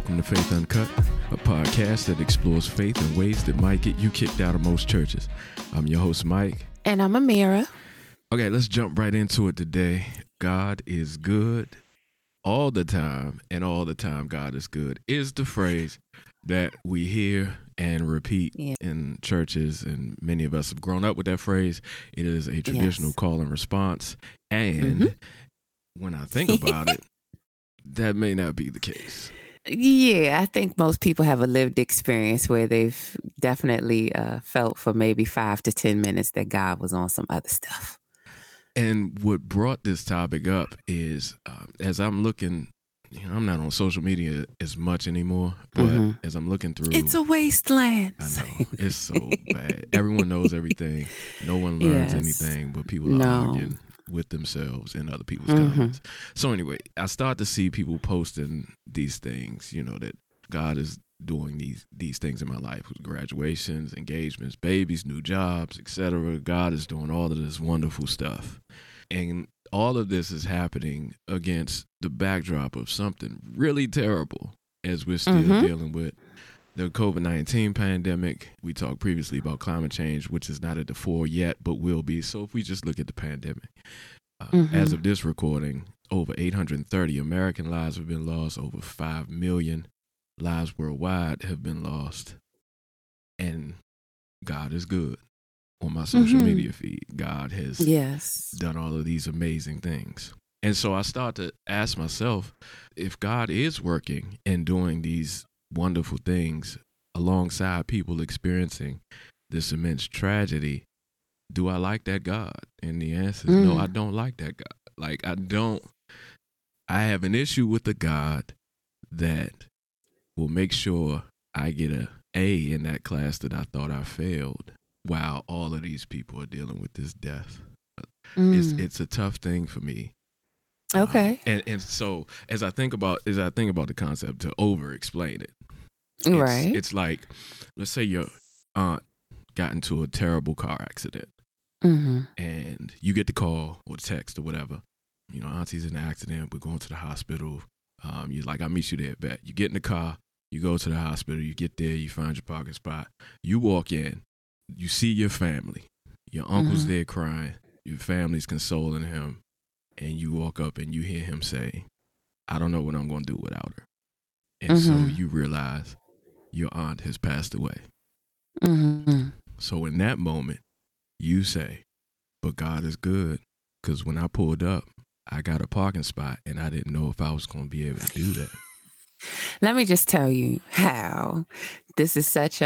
Welcome to Faith Uncut, a podcast that explores faith in ways that might get you kicked out of most churches. I'm your host, Mike. And I'm Amira. Okay, let's jump right into it today. God is good all the time, and all the time God is good is the phrase that we hear and repeat in churches, and many of us have grown up with that phrase. It is a traditional call and response, and when I think about it, that may not be the case. Yeah, I think most people have a lived experience where they've definitely felt for maybe 5 to 10 minutes that God was on some other stuff. And what brought this topic up is as I'm looking, I'm not on social media as much anymore, but as I'm looking through. It's a wasteland. I know. It's so bad. Everyone knows everything. No one learns anything, but people are arguing with themselves and other people's comments. So anyway, I start to see people posting these things, that God is doing these things in my life with graduations, engagements, babies, new jobs, etc. God is doing all of this wonderful stuff. And all of this is happening against the backdrop of something really terrible as we're still dealing with the COVID-19 pandemic. We talked previously about climate change, which is not at the fore yet, but will be. So if we just look at the pandemic, as of this recording, over 830 American lives have been lost. Over 5 million lives worldwide have been lost. And God is good. On my social media feed, God has done all of these amazing things. And so I start to ask myself, if God is working and doing these wonderful things alongside people experiencing this immense tragedy, do I like that God? And the answer is no, I don't like that God. I have an issue with the God that will make sure I get an A in that class that I thought I failed while all of these people are dealing with this death. It's a tough thing for me. Okay. And so as I think about the concept, to over explain it, right. It's like, let's say your aunt got into a terrible car accident, and you get the call or text or whatever. Auntie's in an accident. We're going to the hospital. You're like, I'll meet you there. Bet. You get in the car. You go to the hospital. You get there. You find your parking spot. You walk in. You see your family. Your uncle's there crying. Your family's consoling him. And you walk up and you hear him say, I don't know what I'm going to do without her. And so you realize your aunt has passed away. So in that moment, you say, but God is good. Because when I pulled up, I got a parking spot and I didn't know if I was going to be able to do that. Let me just tell you how this is such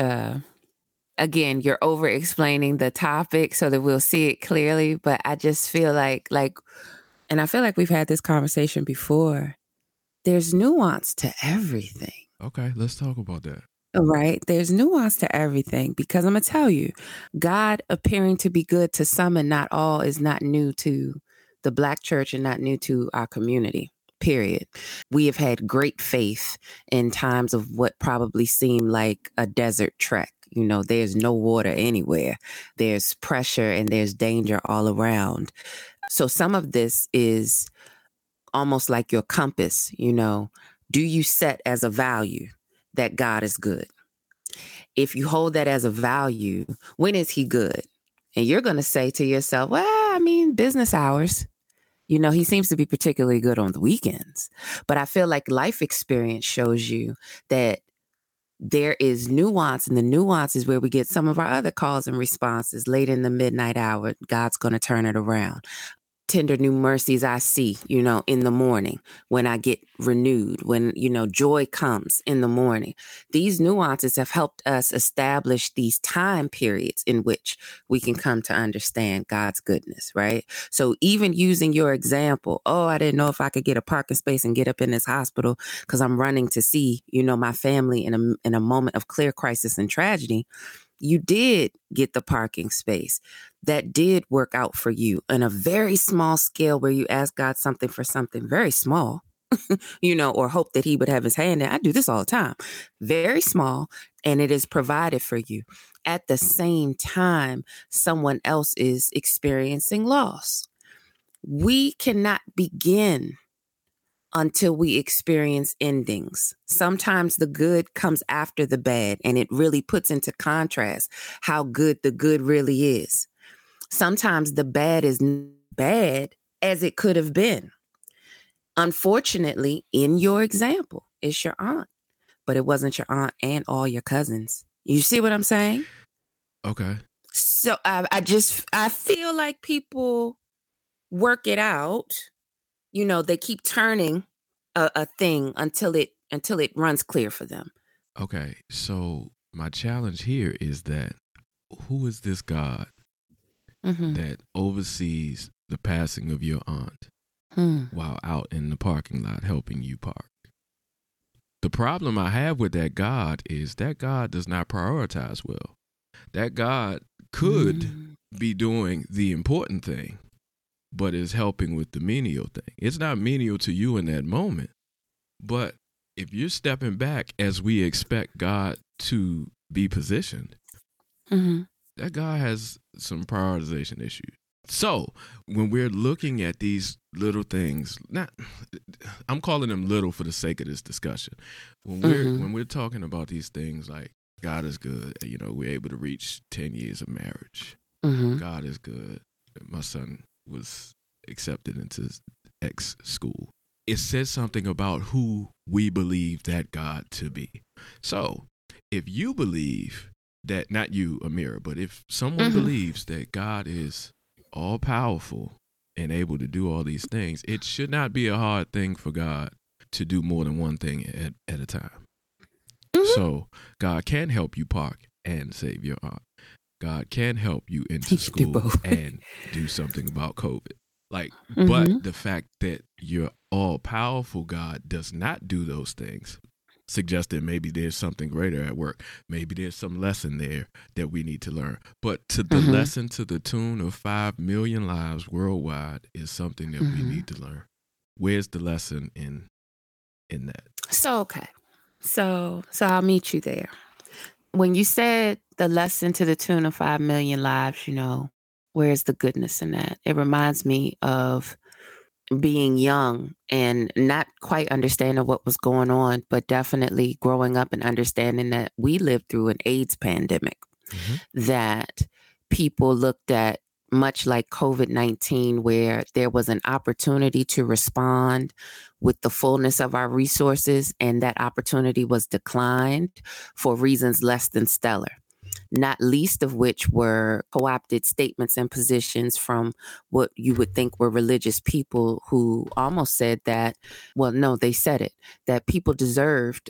again, you're over explaining the topic so that we'll see it clearly. But I just feel like, and I feel like we've had this conversation before. There's nuance to everything. Okay, let's talk about that. Right. There's nuance to everything, because I'm going to tell you, God appearing to be good to some and not all is not new to the Black church and not new to our community. Period. We have had great faith in times of what probably seemed like a desert trek. There's no water anywhere. There's pressure and there's danger all around. So some of this is almost like your compass. Do you set as a value that God is good? If you hold that as a value, when is he good? And you're going to say to yourself, well, business hours. He seems to be particularly good on the weekends. But I feel like life experience shows you that there is nuance, and the nuance is where we get some of our other calls and responses. Late in the midnight hour, God's going to turn it around. Tender new mercies I see, in the morning when I get renewed, when, joy comes in the morning. These nuances have helped us establish these time periods in which we can come to understand God's goodness, right? So even using your example, I didn't know if I could get a parking space and get up in this hospital because I'm running to see, my family in a moment of clear crisis and tragedy. You did get the parking space. That did work out for you on a very small scale, where you ask God something for something very small, or hope that he would have his hand in. I do this all the time. Very small, and it is provided for you. At the same time, someone else is experiencing loss. We cannot begin until we experience endings. Sometimes the good comes after the bad, and it really puts into contrast how good the good really is. Sometimes the bad is bad as it could have been. Unfortunately, in your example, it's your aunt, but it wasn't your aunt and all your cousins. You see what I'm saying? Okay. So I feel like people work it out. You know, they keep turning a thing until it runs clear for them. Okay. So my challenge here is that who is this God that oversees the passing of your aunt while out in the parking lot helping you park? The problem I have with that God is that God does not prioritize well. That God could be doing the important thing, but is helping with the menial thing. It's not menial to you in that moment, but if you're stepping back as we expect God to be positioned, that God has some prioritization issues. So when we're looking at these little things, I'm calling them little for the sake of this discussion. When we're talking about these things like God is good, you know, we're able to reach 10 years of marriage. God is good. My son was accepted into X school. It says something about who we believe that God to be. So if you believe that, not you, Amira, but if someone believes that God is all powerful and able to do all these things, it should not be a hard thing for God to do more than one thing at a time. So God can help you park and save your aunt. God can help you into school and do something about COVID. But the fact that your all-powerful God does not do those things suggests that maybe there's something greater at work. Maybe there's some lesson there that we need to learn. But to the lesson to the tune of 5 million lives worldwide is something that we need to learn. Where's the lesson in that? So I'll meet you there. When you said the lesson to the tune of 5 million lives, you know, where's the goodness in that? It reminds me of being young and not quite understanding what was going on, but definitely growing up and understanding that we lived through an AIDS pandemic, that people looked at much like COVID-19, where there was an opportunity to respond with the fullness of our resources, and that opportunity was declined for reasons less than stellar, not least of which were co-opted statements and positions from what you would think were religious people who almost said that, well, no, they said it, that people deserved,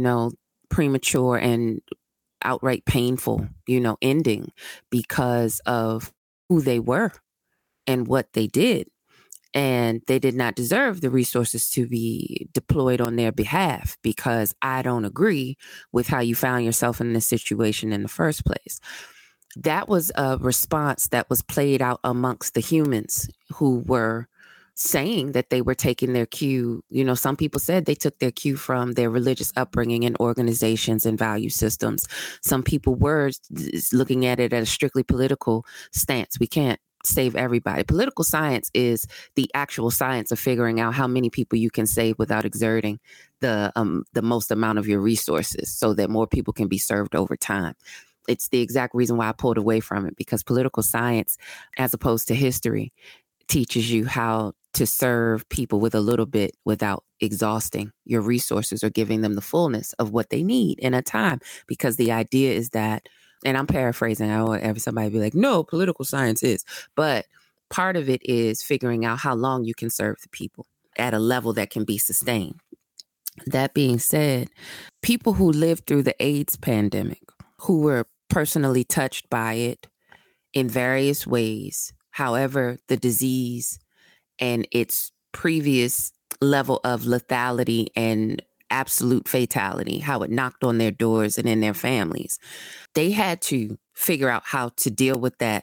premature and outright painful, ending because of who they were and what they did. And they did not deserve the resources to be deployed on their behalf, because I don't agree with how you found yourself in this situation in the first place. That was a response that was played out amongst the humans who were saying that they were taking their cue. Some people said they took their cue from their religious upbringing and organizations and value systems. Some people were looking at it at a strictly political stance. We can't save everybody. Political science is the actual science of figuring out how many people you can save without exerting the most amount of your resources, so that more people can be served over time. It's the exact reason why I pulled away from it, because political science, as opposed to history, teaches you how to serve people with a little bit without exhausting your resources or giving them the fullness of what they need in a time. Because the idea is that, and I'm paraphrasing, I want every somebody be like, no, political science is. But part of it is figuring out how long you can serve the people at a level that can be sustained. That being said, people who lived through the AIDS pandemic, who were personally touched by it in various ways, however the disease and its previous level of lethality and absolute fatality, how it knocked on their doors and in their families, they had to figure out how to deal with that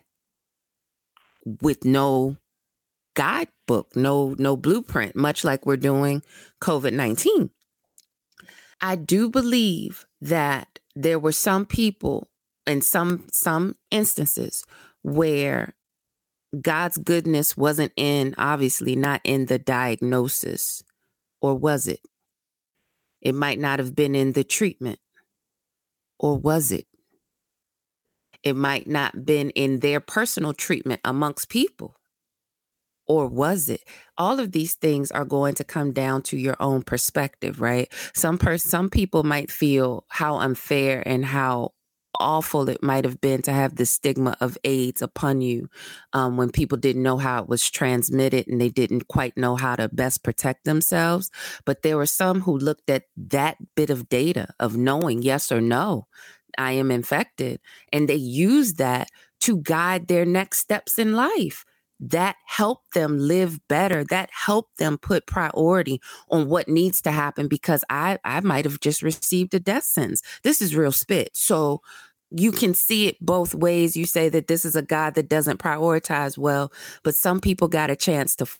with no guidebook, no blueprint, much like we're doing COVID-19. I do believe that there were some people in some instances where God's goodness wasn't obviously not in the diagnosis Or was it? It might not have been in the treatment. Or was it? It might not been in their personal treatment amongst people. Or was it? All of these things are going to come down to your own perspective, right? Some people might feel how unfair and how awful it might have been to have the stigma of AIDS upon you when people didn't know how it was transmitted and they didn't quite know how to best protect themselves. But there were some who looked at that bit of data of knowing yes or no, I am infected, and they used that to guide their next steps in life. That helped them live better. That helped them put priority on what needs to happen, because I might have just received a death sentence. This is real spit. So you can see it both ways. You say that this is a God that doesn't prioritize well, but some people got a chance to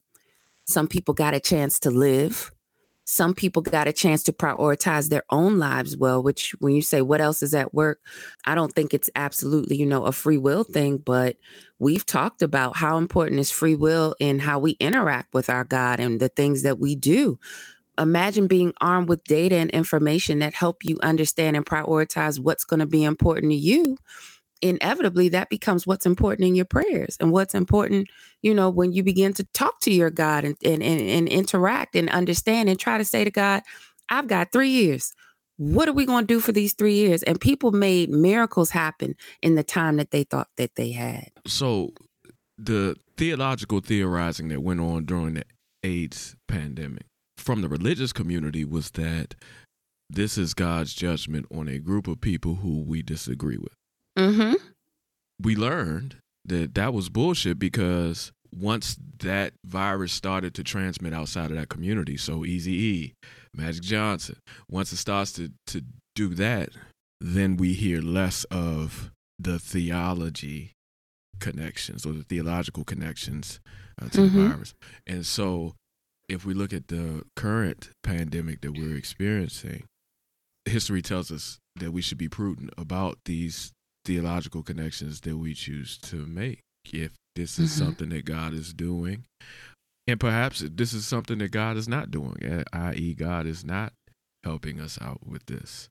live. Some people got a chance to prioritize their own lives well, which when you say what else is at work, I don't think it's absolutely, a free will thing, but we've talked about how important is free will in how we interact with our God and the things that we do. Imagine being armed with data and information that help you understand and prioritize what's going to be important to you. Inevitably, that becomes what's important in your prayers and what's important, when you begin to talk to your God and interact and understand and try to say to God, I've got 3 years. What are we going to do for these 3 years? And people made miracles happen in the time that they thought that they had. So the theological theorizing that went on during the AIDS pandemic from the religious community was that this is God's judgment on a group of people who we disagree with. Mm-hmm. We learned that was bullshit, because once that virus started to transmit outside of that community, so Eazy-E, Magic Johnson, once it starts to do that, then we hear less of the theology connections or the theological connections to the virus. And so if we look at the current pandemic that we're experiencing, history tells us that we should be prudent about these theological connections that we choose to make. If this is something that God is doing, and perhaps this is something that God is not doing, i.e. God is not helping us out with this.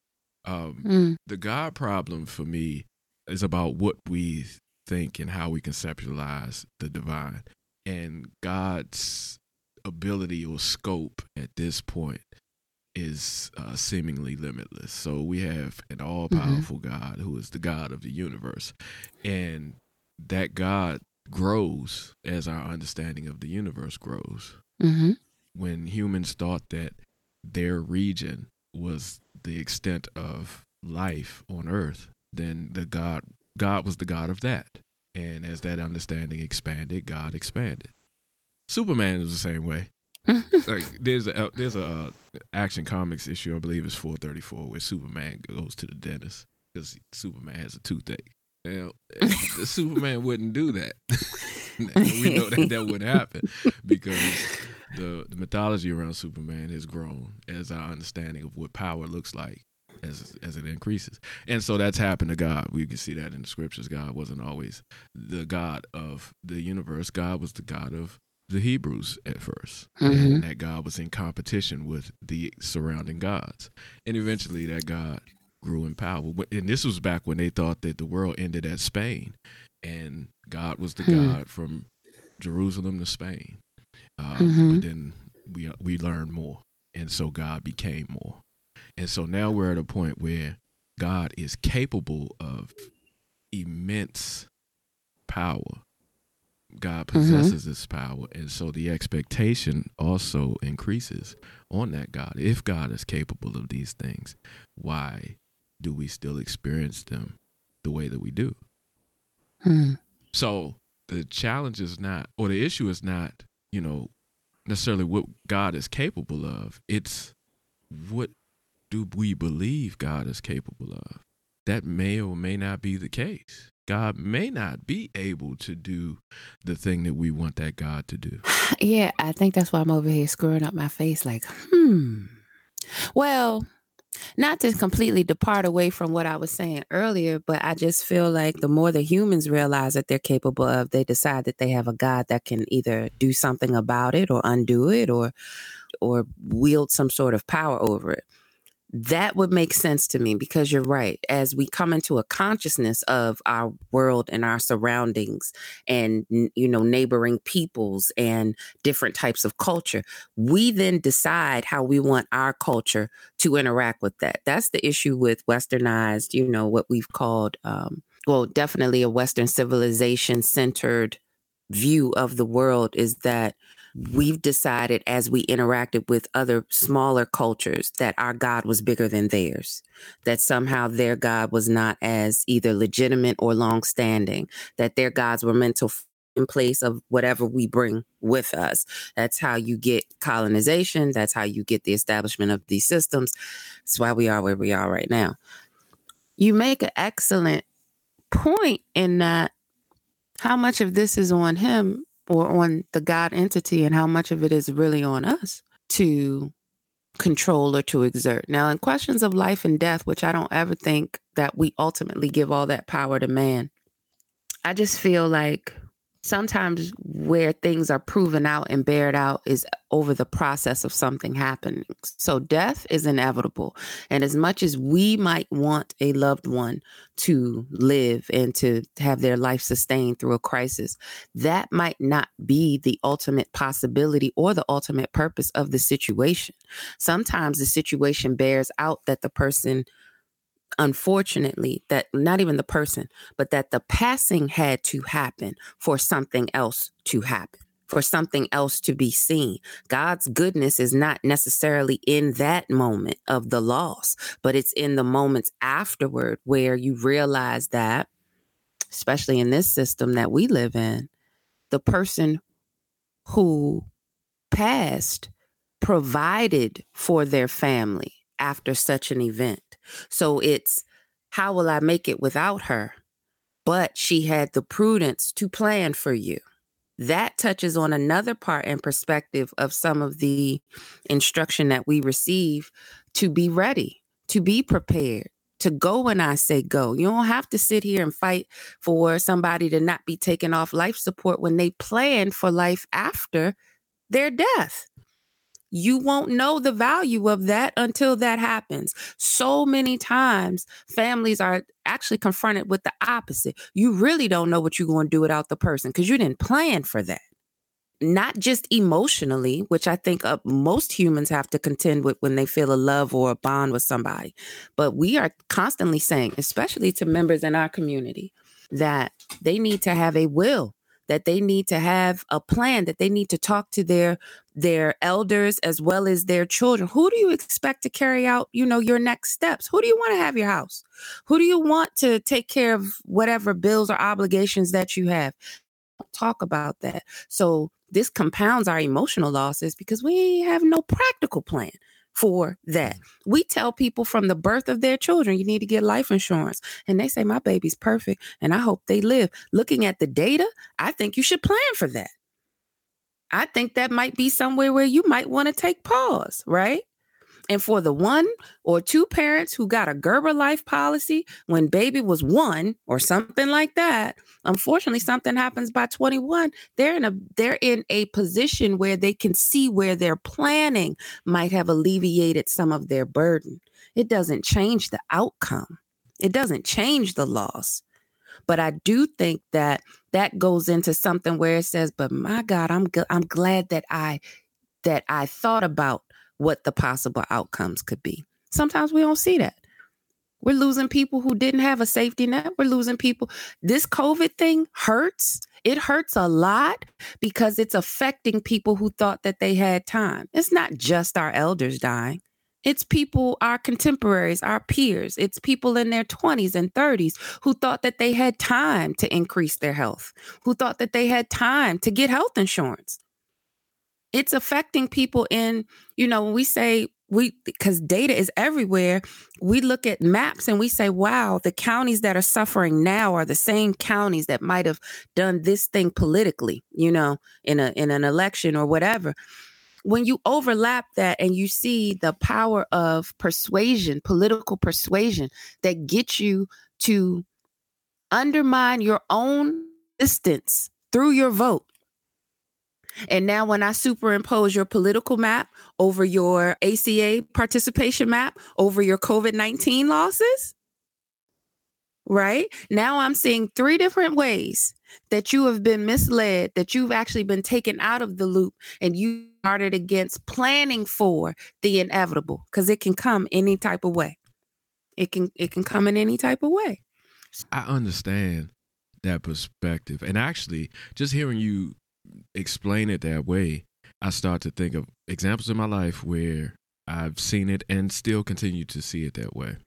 The God problem for me is about what we think and how we conceptualize the divine, and God's ability or scope at this point is seemingly limitless. So we have an all-powerful God who is the God of the universe, and that God grows as our understanding of the universe grows. When humans thought that their region was the extent of life on earth, then God was the God of that, and as that understanding expanded, God expanded. Superman is the same way. Like there's a Action Comics issue, I believe it's 434, where Superman goes to the dentist because Superman has a toothache. Now, the Superman wouldn't do that. We know that wouldn't happen, because the mythology around Superman has grown as our understanding of what power looks like as it increases. And so that's happened to God. We can see that in the scriptures. God wasn't always the God of the universe. God was the God of the Hebrews at first, and that God was in competition with the surrounding gods, and eventually that God grew in power. And this was back when they thought that the world ended at Spain, and God was the God from Jerusalem to Spain. But then we learned more, and so God became more, and so now we're at a point where God is capable of immense power. God possesses this power, and so the expectation also increases on that God. If God is capable of these things, why do we still experience them the way that we do? So the challenge is not, or the issue is not, necessarily what God is capable of. It's what do we believe God is capable of? That may or may not be the case. God may not be able to do the thing that we want that God to do. Yeah, I think that's why I'm over here screwing up my face like, Well, not to completely depart away from what I was saying earlier, but I just feel like the more the humans realize that they're capable of, they decide that they have a God that can either do something about it or undo it or or wield some sort of power over it. That would make sense to me, because you're right. As we come into a consciousness of our world and our surroundings and, neighboring peoples and different types of culture, we then decide how we want our culture to interact with that. That's the issue with westernized, what we've called, definitely a Western civilization centered view of the world, is that we've decided, as we interacted with other smaller cultures, that our God was bigger than theirs, that somehow their God was not as either legitimate or long-standing, that their gods were meant to in place of whatever we bring with us. That's how you get colonization. That's how you get the establishment of these systems. That's why we are where we are right now. You make an excellent point in that how much of this is on him or on the God entity, and how much of it is really on us to control or to exert. Now, in questions of life and death, which I don't ever think that we ultimately give all that power to man, I just feel like sometimes where things are proven out and bared out is over the process of something happening. So death is inevitable. And as much as we might want a loved one to live and to have their life sustained through a crisis, that might not be the ultimate possibility or the ultimate purpose of the situation. Sometimes the situation bears out that the person, unfortunately, that not even the person, but that the passing had to happen for something else to happen, for something else to be seen. God's goodness is not necessarily in that moment of the loss, but it's in the moments afterward where you realize that, especially in this system that we live in, the person who passed provided for their family after such an event. So it's, how will I make it without her? But she had the prudence to plan for you. That touches on another part and perspective of some of the instruction that we receive to be ready, to be prepared, to go when I say go. You don't have to sit here and fight for somebody to not be taken off life support when they plan for life after their death. You won't know the value of that until that happens. So many times families are actually confronted with the opposite. You really don't know what you're going to do without the person because you didn't plan for that. Not just emotionally, which I think most humans have to contend with when they feel a love or a bond with somebody. But we are constantly saying, especially to members in our community, that they need to have a will, that they need to have a plan, that they need to talk to their elders as well as their children. Who do you expect to carry out, your next steps? Who do you want to have your house? Who do you want to take care of whatever bills or obligations that you have? Don't talk about that. So this compounds our emotional losses because we have no practical plan for that. We tell people from the birth of their children, you need to get life insurance. And they say, my baby's perfect and I hope they live. Looking at the data, I think you should plan for that. I think that might be somewhere where you might want to take pause, right? And for the one or two parents who got a Gerber life policy when baby was 1 or something like that, unfortunately, something happens by 21. They're in a position where they can see where their planning might have alleviated some of their burden. It doesn't change the outcome. It doesn't change the loss. But I do think that goes into something where it says, but my God, I'm glad that I thought about what the possible outcomes could be. Sometimes we don't see that. We're losing people who didn't have a safety net. We're losing people. This COVID thing hurts. It hurts a lot because it's affecting people who thought that they had time. It's not just our elders dying. It's people, our contemporaries, our peers. It's people in their 20s and 30s who thought that they had time to increase their health, who thought that they had time to get health insurance. It's affecting people in, when we say because data is everywhere, we look at maps and we say, wow, the counties that are suffering now are the same counties that might have done this thing politically, in an election or whatever. When you overlap that and you see the power of persuasion, political persuasion that gets you to undermine your own existence through your vote, And now when I superimpose your political map over your ACA participation map over your COVID-19 losses, right? Now I'm seeing 3 different ways that you have been misled, that you've actually been taken out of the loop, and you started against planning for the inevitable, because it can come any type of way. It can come in any type of way. I understand that perspective. And actually, just hearing you explain it that way, I start to think of examples in my life where I've seen it and still continue to see it that way.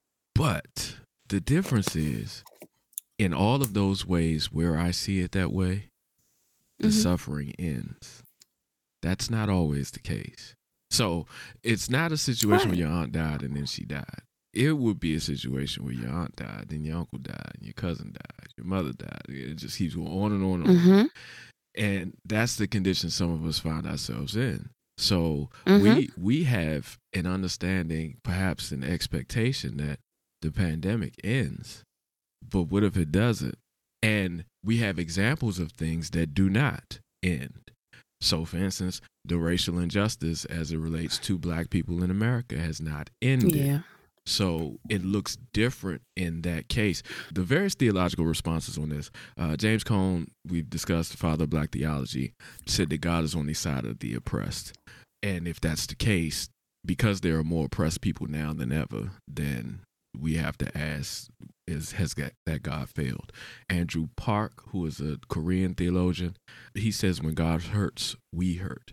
But the difference is, in all of those ways where I see it that way, the suffering ends. That's not always the case. So it's not a situation where your aunt died and then she died. It would be a situation where your aunt died, then your uncle died, and your cousin died, your mother died. It just keeps going on and on and on. And that's the condition some of us find ourselves in. So we have an understanding, perhaps an expectation that the pandemic ends. But what if it doesn't? And we have examples of things that do not end. So, for instance, the racial injustice as it relates to Black people in America has not ended. Yeah. So it looks different in that case. The various theological responses on this, James Cone, we've discussed, the father of Black theology, said that God is on the side of the oppressed. And if that's the case, because there are more oppressed people now than ever, then we have to ask, has that God failed? Andrew Park, who is a Korean theologian, he says when God hurts, we hurt.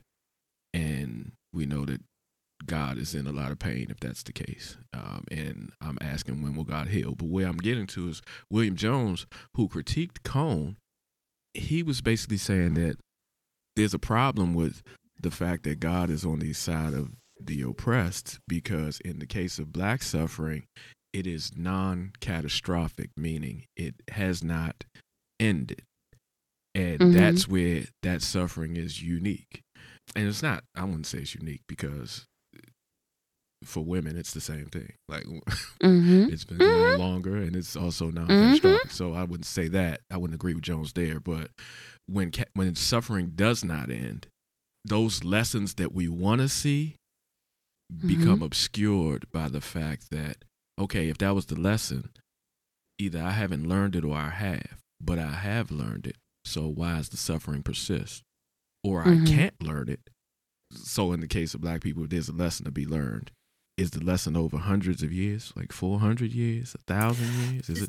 And we know that God is in a lot of pain if that's the case. And I'm asking, when will God heal? But where I'm getting to is William Jones, who critiqued Cone, he was basically saying that there's a problem with the fact that God is on the side of the oppressed, because in the case of Black suffering, it is non-catastrophic, meaning it has not ended. And that's where that suffering is unique. And it's not, I wouldn't say it's unique, because for women, it's the same thing. Like, it's been going on longer, and it's also non-catastrophic. So I wouldn't say that. I wouldn't agree with Jones there. But when suffering does not end, those lessons that we want to see become obscured by the fact that, okay, if that was the lesson, either I haven't learned it or I have, but I have learned it. So why does the suffering persist? Or I can't learn it. So in the case of Black people, there's a lesson to be learned. Is the lesson over hundreds of years, like 400 years, 1,000 years? Is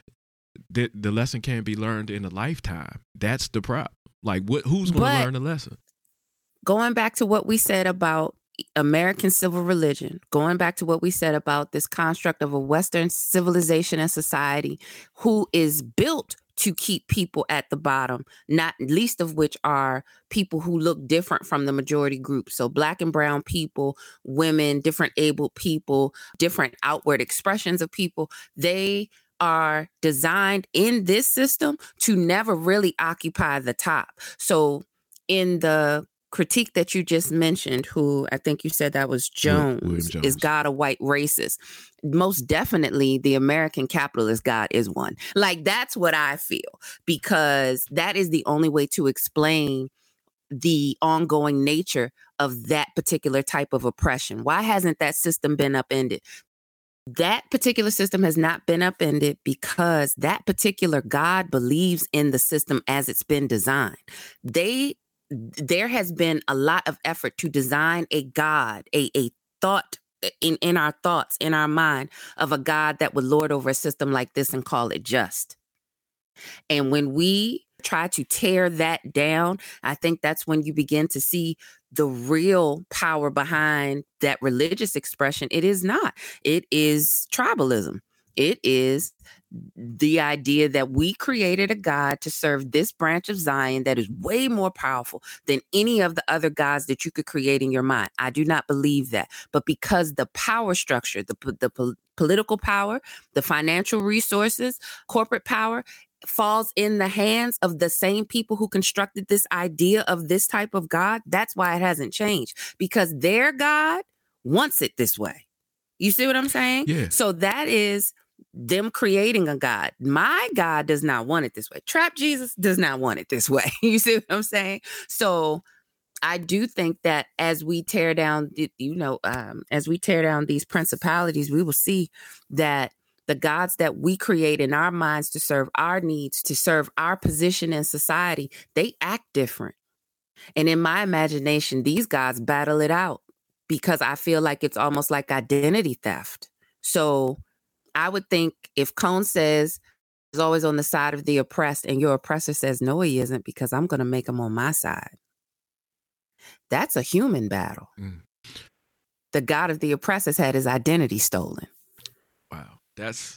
it the lesson can't be learned in a lifetime? That's the problem. Like, who's going to learn the lesson? Going back to what we said about American civil religion, going back to what we said about this construct of a Western civilization and society who is built to keep people at the bottom, not least of which are people who look different from the majority group. So Black and brown people, women, different abled people, different outward expressions of people, they are designed in this system to never really occupy the top. So in the critique that you just mentioned, who I think you said that was Jones, Jones, is God a white racist? Most definitely the American capitalist God is one. Like, that's what I feel, because that is the only way to explain the ongoing nature of that particular type of oppression. Why hasn't that system been upended? That particular system has not been upended because that particular God believes in the system as it's been designed. There has been a lot of effort to design a God, a thought in our thoughts, in our mind, of a God that would lord over a system like this and call it just. And when we try to tear that down, I think that's when you begin to see the real power behind that religious expression. It is not. It is tribalism. It is the idea that we created a God to serve this branch of Zion that is way more powerful than any of the other gods that you could create in your mind. I do not believe that. But because the power structure, the political power, the financial resources, corporate power falls in the hands of the same people who constructed this idea of this type of God, that's why it hasn't changed. Because their God wants it this way. You see what I'm saying? Yeah. So that is them creating a God. My God does not want it this way. Trap Jesus does not want it this way. You see what I'm saying? So I do think that as we tear down, as we tear down these principalities, we will see that the gods that we create in our minds to serve our needs, to serve our position in society, they act different. And in my imagination, these gods battle it out because I feel like it's almost like identity theft. So I would think if Cone says he's always on the side of the oppressed and your oppressor says, no, he isn't, because I'm going to make him on my side. That's a human battle. The God of the oppressed has had his identity stolen. Wow. That's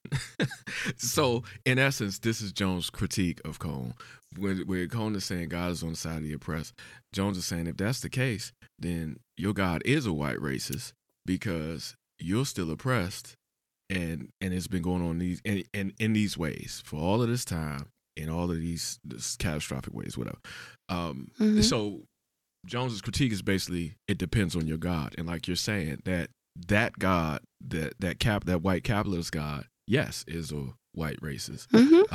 so in essence, this is Jones' critique of Cone. Where Cone is saying God is on the side of the oppressed, Jones is saying if that's the case, then your God is a white racist because you're still oppressed and it's been going on in these ways for all of this time, in all of these catastrophic ways, whatever. So Jones's critique is basically it depends on your God, and like you're saying that God, that white capitalist God, yes, is a white racist,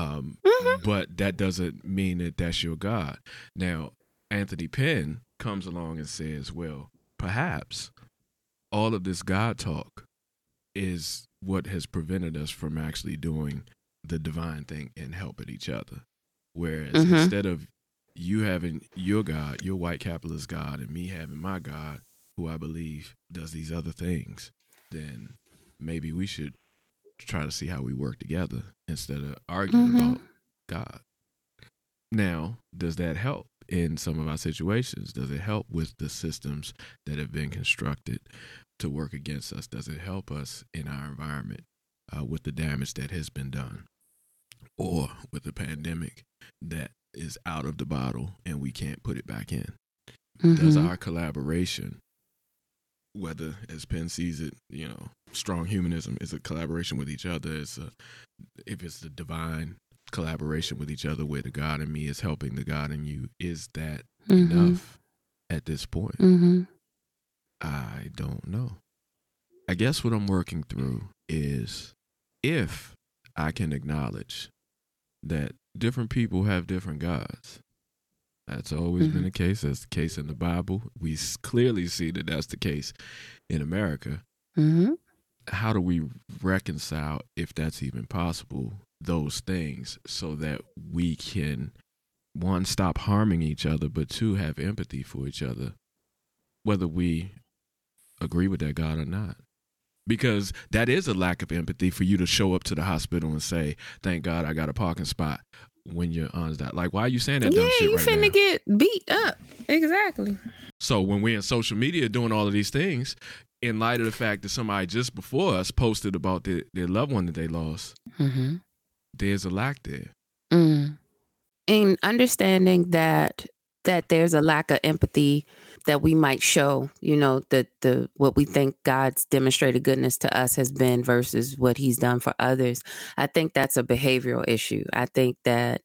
but that doesn't mean that that's your God. Now, Anthony Penn comes along and says, well, perhaps all of this God talk is what has prevented us from actually doing the divine thing and helping each other. Whereas instead of you having your God, your white capitalist God, and me having my God, who I believe does these other things, then maybe we should try to see how we work together instead of arguing about God. Now, does that help in some of our situations? Does it help with the systems that have been constructed to work against us? Does it help us in our environment with the damage that has been done, or with the pandemic that is out of the bottle and we can't put it back in? Does our collaboration, whether as Penn sees it, strong humanism is a collaboration with each other. If it's the divine collaboration with each other where the God in me is helping the God in you, is that enough at this point? I don't know. I guess what I'm working through is if I can acknowledge that different people have different gods. That's always been the case. That's the case in the Bible. We clearly see that that's the case in America. How do we reconcile, if that's even possible, those things so that we can, one, stop harming each other, but two, have empathy for each other, whether we agree with that God or not? Because that is a lack of empathy for you to show up to the hospital and say, thank God I got a parking spot, when your aunt's died. Like, why are you saying that dumb shit right now? Yeah, you finna get beat up. Exactly. So when we're in social media doing all of these things, in light of the fact that somebody just before us posted about their loved one that they lost, there's a lack there. And understanding that there's a lack of empathy that we might show, the what we think God's demonstrated goodness to us has been versus what he's done for others. I think that's a behavioral issue. I think that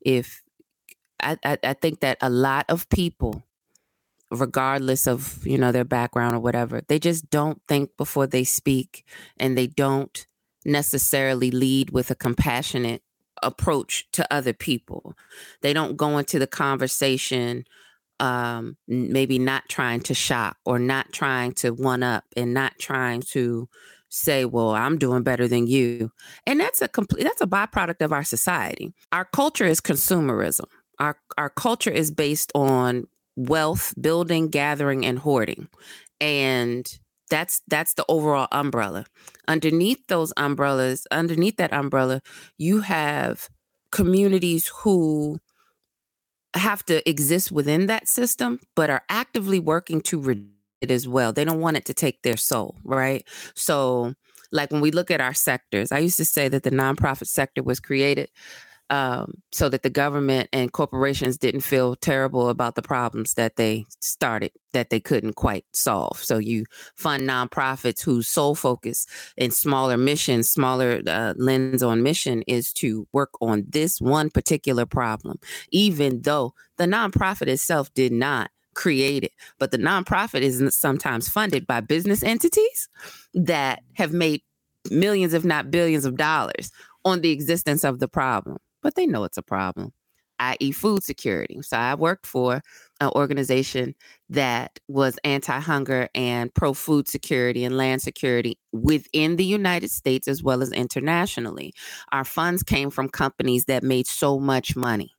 I think that a lot of people, regardless of, their background or whatever, they just don't think before they speak, and they don't necessarily lead with a compassionate approach to other people. They don't go into the conversation maybe not trying to shock or not trying to one up and not trying to say, well, I'm doing better than you. And that's a byproduct of our society. Our culture is consumerism. Our culture is based on wealth, building, gathering, and hoarding. And that's the overall umbrella. Underneath that umbrella, you have communities who have to exist within that system, but are actively working to reduce it as well. They don't want it to take their soul, right? So, like when we look at our sectors, I used to say that the nonprofit sector was created so that the government and corporations didn't feel terrible about the problems that they started that they couldn't quite solve. So you fund nonprofits whose sole focus and smaller lens on mission is to work on this one particular problem, even though the nonprofit itself did not create it. But the nonprofit is sometimes funded by business entities that have made millions, if not billions of dollars on the existence of the problem. But they know it's a problem, i.e. food security. So I worked for an organization that was anti-hunger and pro-food security and land security within the United States as well as internationally. Our funds came from companies that made so much money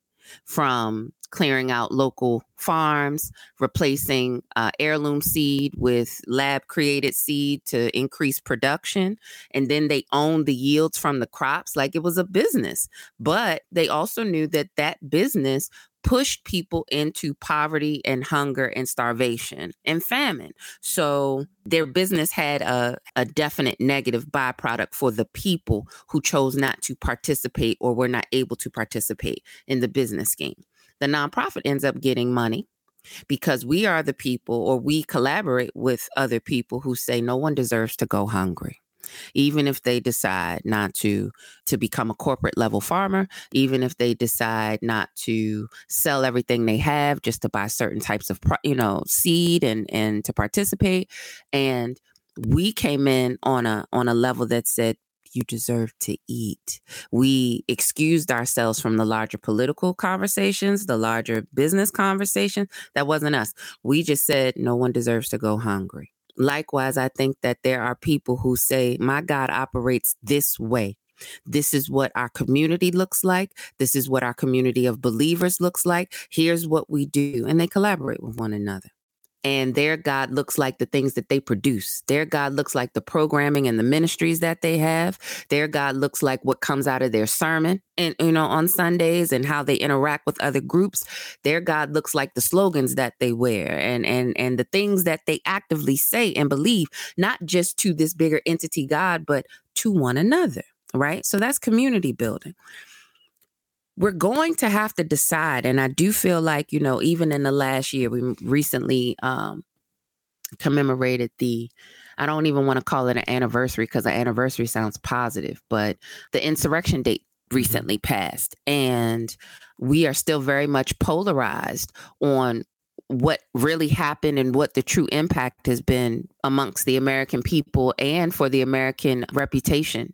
from clearing out local farms, replacing heirloom seed with lab-created seed to increase production. And then they owned the yields from the crops like it was a business. But they also knew that that business pushed people into poverty and hunger and starvation and famine. So their business had a definite negative byproduct for the people who chose not to participate or were not able to participate in the business scheme. The nonprofit ends up getting money because we are the people, or we collaborate with other people who say no one deserves to go hungry. Even if they decide not to become a corporate level farmer, even if they decide not to sell everything they have just to buy certain types of, seed and to participate. And we came in on a level that said, you deserve to eat. We excused ourselves from the larger political conversations, the larger business conversations. That wasn't us. We just said no one deserves to go hungry. Likewise, I think that there are people who say, my God operates this way. This is what our community looks like. This is what our community of believers looks like. Here's what we do. And they collaborate with one another. And their God looks like the things that they produce. Their God looks like the programming and the ministries that they have. Their God looks like what comes out of their sermon and, on Sundays and how they interact with other groups. Their God looks like the slogans that they wear and the things that they actively say and believe, not just to this bigger entity God, but to one another. Right. So that's community building. We're going to have to decide. And I do feel like, even in the last year, we recently commemorated I don't even want to call it an anniversary because an anniversary sounds positive, but the insurrection date recently passed. And we are still very much polarized on what really happened and what the true impact has been amongst the American people and for the American reputation,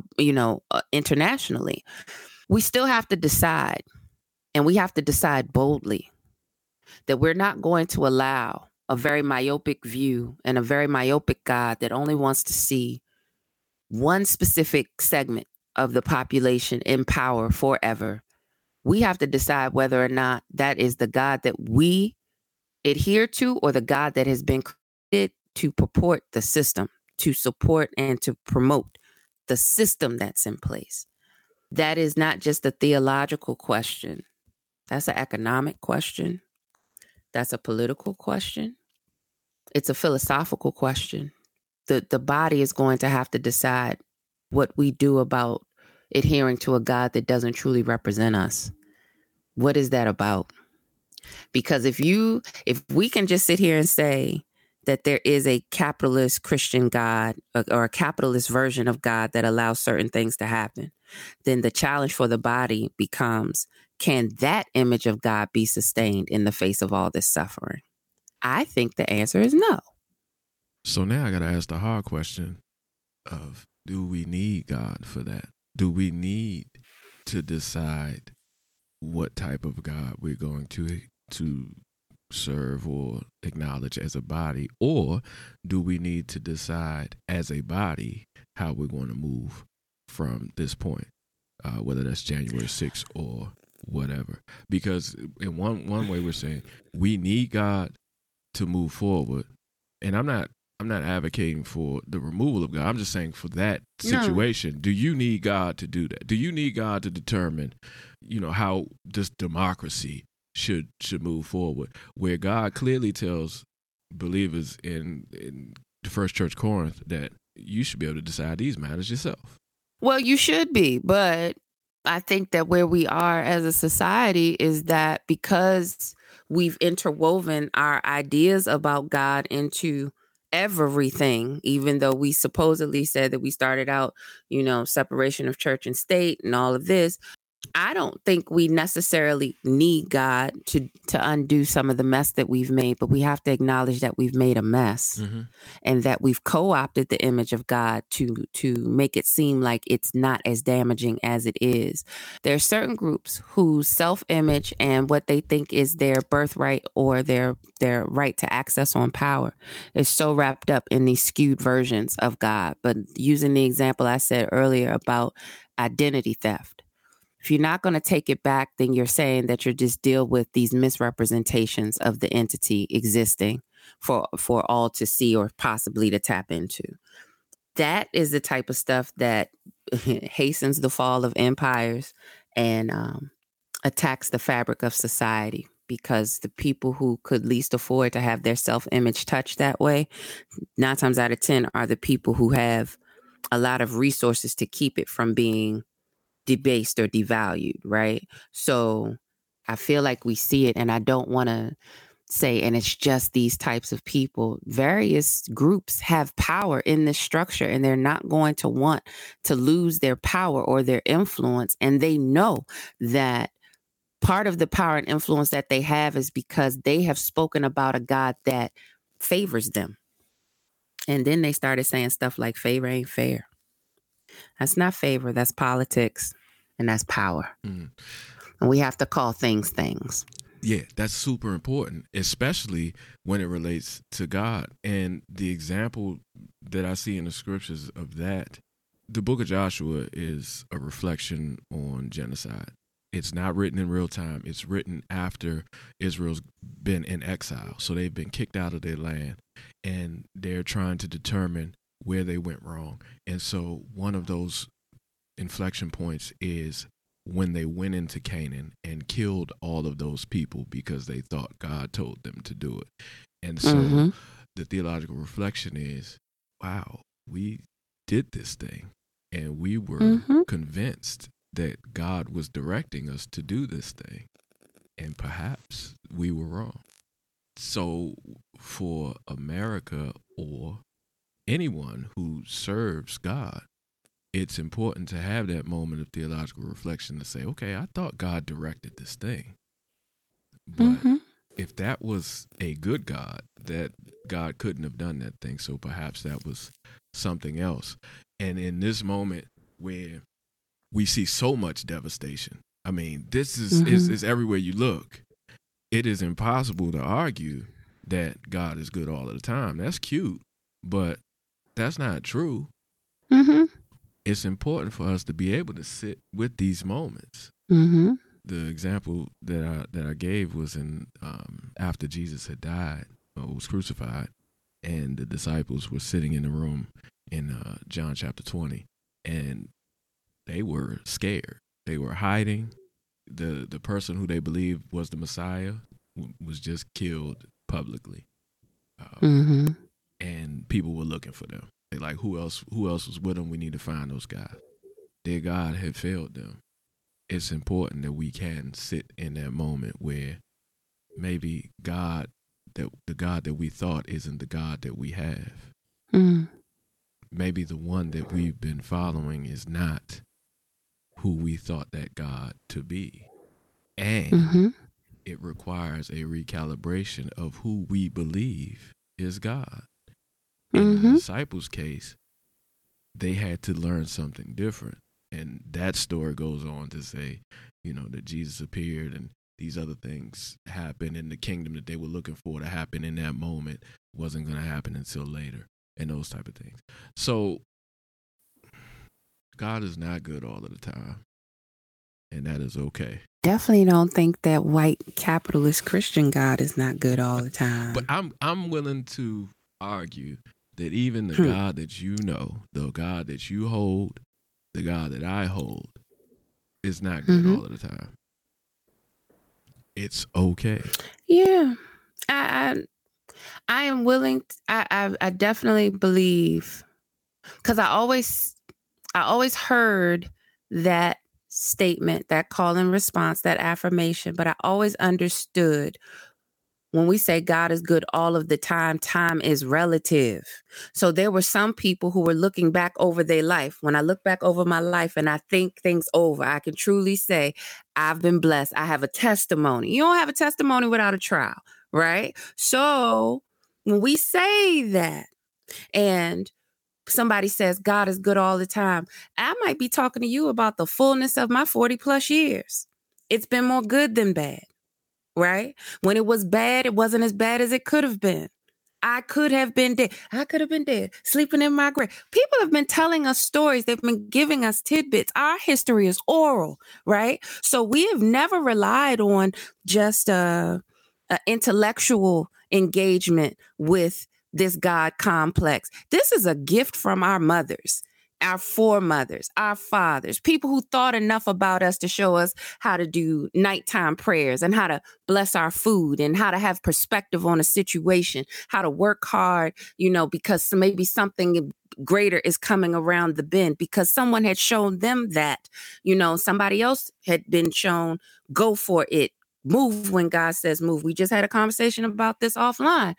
internationally. We still have to decide, and we have to decide boldly, that we're not going to allow a very myopic view and a very myopic God that only wants to see one specific segment of the population in power forever. We have to decide whether or not that is the God that we adhere to or the God that has been created to purport the system, to support and to promote the system that's in place. That is not just a theological question. That's an economic question. That's a political question. It's a philosophical question. The body is going to have to decide what we do about adhering to a God that doesn't truly represent us. What is that about? Because if we can just sit here and say that there is a capitalist Christian God or a capitalist version of God that allows certain things to happen, then the challenge for the body becomes, can that image of God be sustained in the face of all this suffering? I think the answer is no. So now I got to ask the hard question of, do we need God for that? Do we need to decide what type of God we're going to serve or acknowledge as a body? Or do we need to decide as a body how we're going to move from this point, whether that's January 6th or whatever? Because in one way we're saying we need God to move forward. And I'm not advocating for the removal of God. I'm just saying for that situation, do you need God to do that? Do you need God to determine, how this democracy should move forward, where God clearly tells believers in the First Church Corinth that you should be able to decide these matters yourself? Well, you should be, but I think that where we are as a society is that because we've interwoven our ideas about God into everything, even though we supposedly said that we started out, separation of church and state and all of this, I don't think we necessarily need God to undo some of the mess that we've made, but we have to acknowledge that we've made a mess and that we've co-opted the image of God to make it seem like it's not as damaging as it is. There are certain groups whose self-image and what they think is their birthright or their right to access on power is so wrapped up in these skewed versions of God. But using the example I said earlier about identity theft, if you're not going to take it back, then you're saying that you're just deal with these misrepresentations of the entity existing for all to see or possibly to tap into. That is the type of stuff that hastens the fall of empires and attacks the fabric of society, because the people who could least afford to have their self-image touched that way, 9 times out of 10 are the people who have a lot of resources to keep it from being debased or devalued, right? So I feel like we see it, and I don't want to say, and it's just these types of people. Various groups have power in this structure, and they're not going to want to lose their power or their influence. And they know that part of the power and influence that they have is because they have spoken about a God that favors them. And then they started saying stuff like favor ain't fair. That's not favor. That's politics, and that's power. And we have to call things things. Yeah, that's super important, especially when it relates to God. And the example that I see in the scriptures of that, the book of Joshua is a reflection on genocide. It's not written in real time. It's written after Israel's been in exile. So they've been kicked out of their land, and they're trying to determine where they went wrong. And so one of those inflection points is when they went into Canaan and killed all of those people because they thought God told them to do it. And so the theological reflection is, wow, we did this thing, and we were convinced that God was directing us to do this thing, and perhaps we were wrong. So for America or anyone who serves God, it's important to have that moment of theological reflection to say, okay, I thought God directed this thing. But if that was a good God, that God couldn't have done that thing. So perhaps that was something else. And in this moment where we see so much devastation, I mean, this is everywhere you look. It is impossible to argue that God is good all of the time. That's cute, but that's not true. It's important for us to be able to sit with these moments. The example that I gave was in after Jesus had died or was crucified, and the disciples were sitting in the room in John chapter 20, and they were scared. They were hiding. The person who they believed was the Messiah was just killed publicly, and people were looking for them. They're like, who else was with them? We need to find those guys. Their God had failed them. It's important that we can sit in that moment where maybe God, that the God that we thought isn't the God that we have. Maybe the one that we've been following is not who we thought that God to be. And it requires a recalibration of who we believe is God. In the disciples' case, they had to learn something different. And that story goes on to say, that Jesus appeared and these other things happened, and the kingdom that they were looking for to happen in that moment wasn't going to happen until later, and those type of things. So God is not good all of the time, and that is okay. Definitely don't think that white capitalist Christian God is not good all the time. But I'm willing to argue that even the God that you know, the God that you hold, the God that I hold, is not good all of the time. It's okay. Yeah. I am willing. I definitely believe, because I always heard that statement, that call and response, that affirmation, but I always understood when we say God is good all of the time, time is relative. So there were some people who were looking back over their life. When I look back over my life and I think things over, I can truly say I've been blessed. I have a testimony. You don't have a testimony without a trial, right? So when we say that and somebody says God is good all the time, I might be talking to you about the fullness of my 40 plus years. It's been more good than bad. Right? When it was bad, it wasn't as bad as it could have been. I could have been dead. I could have been dead, sleeping in my grave. People have been telling us stories. They've been giving us tidbits. Our history is oral, right? So we have never relied on just a intellectual engagement with this God complex. This is a gift from our mothers, our foremothers, our fathers, people who thought enough about us to show us how to do nighttime prayers and how to bless our food and how to have perspective on a situation, how to work hard, because maybe something greater is coming around the bend because someone had shown them that, somebody else had been shown, go for it, move when God says move. We just had a conversation about this offline.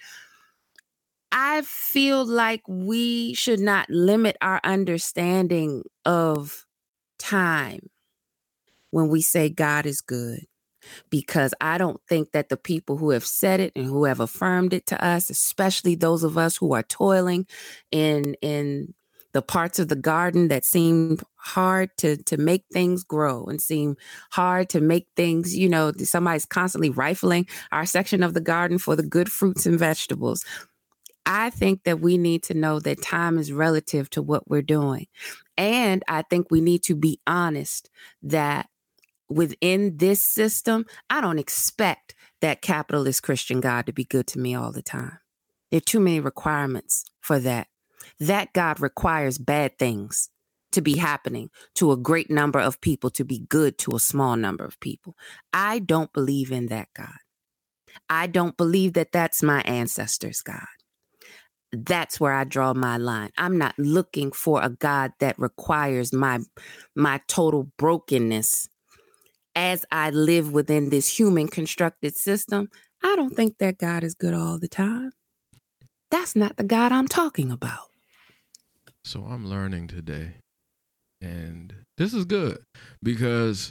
I feel like we should not limit our understanding of time when we say God is good, because I don't think that the people who have said it and who have affirmed it to us, especially those of us who are toiling in the parts of the garden that seem hard to make things grow and seem hard to make things, somebody's constantly rifling our section of the garden for the good fruits and vegetables. I think that we need to know that time is relative to what we're doing. And I think we need to be honest that within this system, I don't expect that capitalist Christian God to be good to me all the time. There are too many requirements for that. That God requires bad things to be happening to a great number of people to be good to a small number of people. I don't believe in that God. I don't believe that that's my ancestors' God. That's where I draw my line. I'm not looking for a God that requires my total brokenness as I live within this human constructed system. I don't think that God is good all the time. That's not the God I'm talking about. So I'm learning today, and this is good because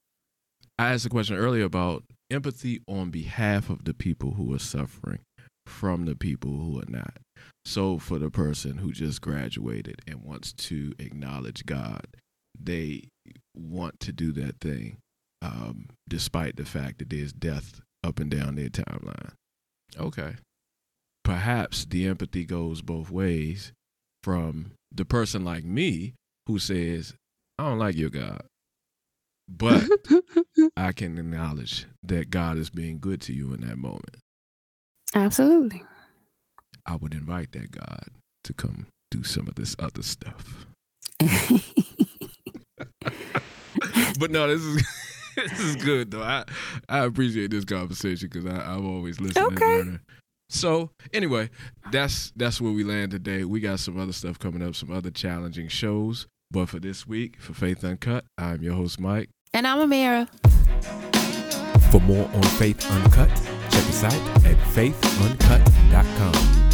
I asked a question earlier about empathy on behalf of the people who are suffering from the people who are not. So for the person who just graduated and wants to acknowledge God, they want to do that thing, despite the fact that there's death up and down their timeline. Okay. Perhaps the empathy goes both ways from the person like me who says, I don't like your God, but I can acknowledge that God is being good to you in that moment. Absolutely. I would invite that God to come do some of this other stuff. But no, this is good though. I appreciate this conversation because I'm always listening and learning. So anyway, that's where we land today. We got some other stuff coming up, some other challenging shows. But for this week, for Faith Uncut, I'm your host, Mike. And I'm Amira. For more on Faith Uncut, check us out at faithuncut.com.